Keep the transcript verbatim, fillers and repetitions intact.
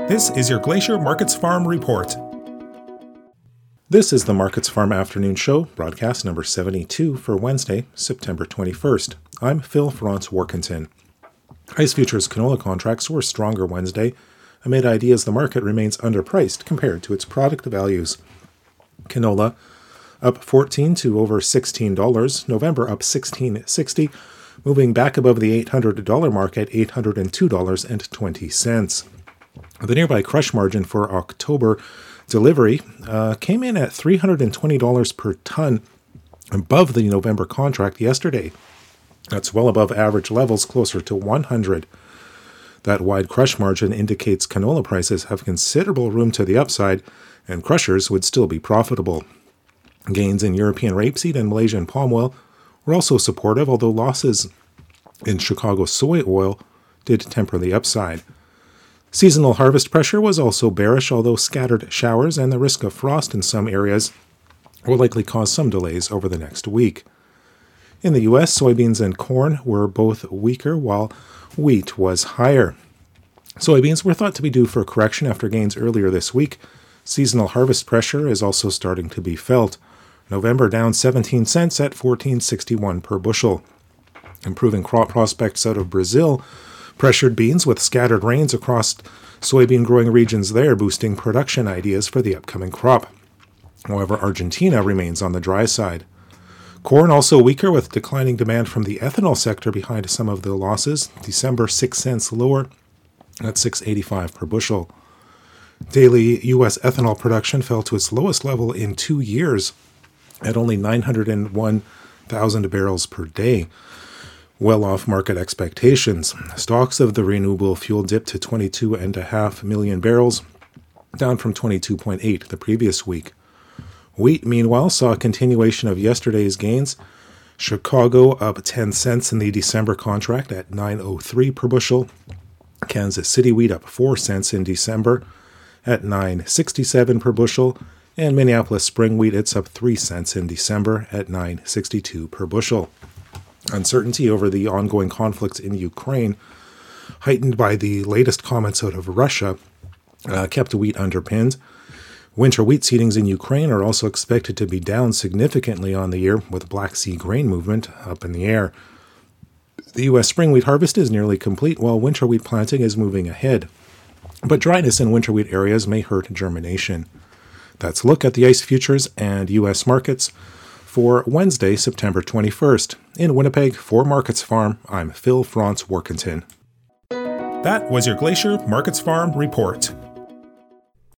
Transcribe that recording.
This is your Glacier Markets Farm Report. This is the Markets Farm Afternoon Show, broadcast number seventy-two for Wednesday, September twenty-first. I'm Phil Franz-Warkentin. ICE futures canola contracts were stronger Wednesday, amid ideas the market remains underpriced compared to its product values. Canola up fourteen to over sixteen dollars, November up sixteen sixty, moving back above the eight hundred dollars mark at eight hundred two dollars and twenty cents. The nearby crush margin for October delivery uh, came in at three hundred twenty dollars per ton, above the November contract yesterday. That's well above average levels, closer to one hundred dollars. That wide crush margin indicates canola prices have considerable room to the upside, and crushers would still be profitable. Gains in European rapeseed and Malaysian palm oil were also supportive, although losses in Chicago soy oil did temper the upside. Seasonal harvest pressure was also bearish, although scattered showers and the risk of frost in some areas will likely cause some delays over the next week. In the U S, soybeans and corn were both weaker, while wheat was higher. Soybeans were thought to be due for a correction after gains earlier this week. Seasonal harvest pressure is also starting to be felt. November down seventeen cents at fourteen sixty-one per bushel. Improving crop prospects out of Brazil pressured beans with scattered rains across soybean growing regions there, boosting production ideas for the upcoming crop. However, Argentina remains on the dry side. Corn also weaker, with declining demand from the ethanol sector behind some of the losses. December six cents lower at six eighty-five per bushel. Daily U S ethanol production fell to its lowest level in two years at only nine hundred one thousand barrels per day, well off market expectations. Stocks of the renewable fuel dipped to twenty-two point five million barrels, down from twenty-two point eight the previous week. Wheat, meanwhile, saw a continuation of yesterday's gains. Chicago up ten cents in the December contract at nine oh three per bushel. Kansas City wheat up four cents in December at nine sixty-seven per bushel. And Minneapolis spring wheat, it's up three cents in December at nine sixty-two per bushel. Uncertainty over the ongoing conflict in Ukraine, heightened by the latest comments out of Russia, uh, kept wheat underpinned. Winter wheat seedings in Ukraine are also expected to be down significantly on the year, with Black Sea grain movement up in the air. The U S spring wheat harvest is nearly complete, while winter wheat planting is moving ahead. But dryness in winter wheat areas may hurt germination. That's a look at the ICE futures and U S markets for Wednesday, September twenty-first. In Winnipeg, for Markets Farm, I'm Phil Franz-Warkentin. That was your Glacier Markets Farm Report.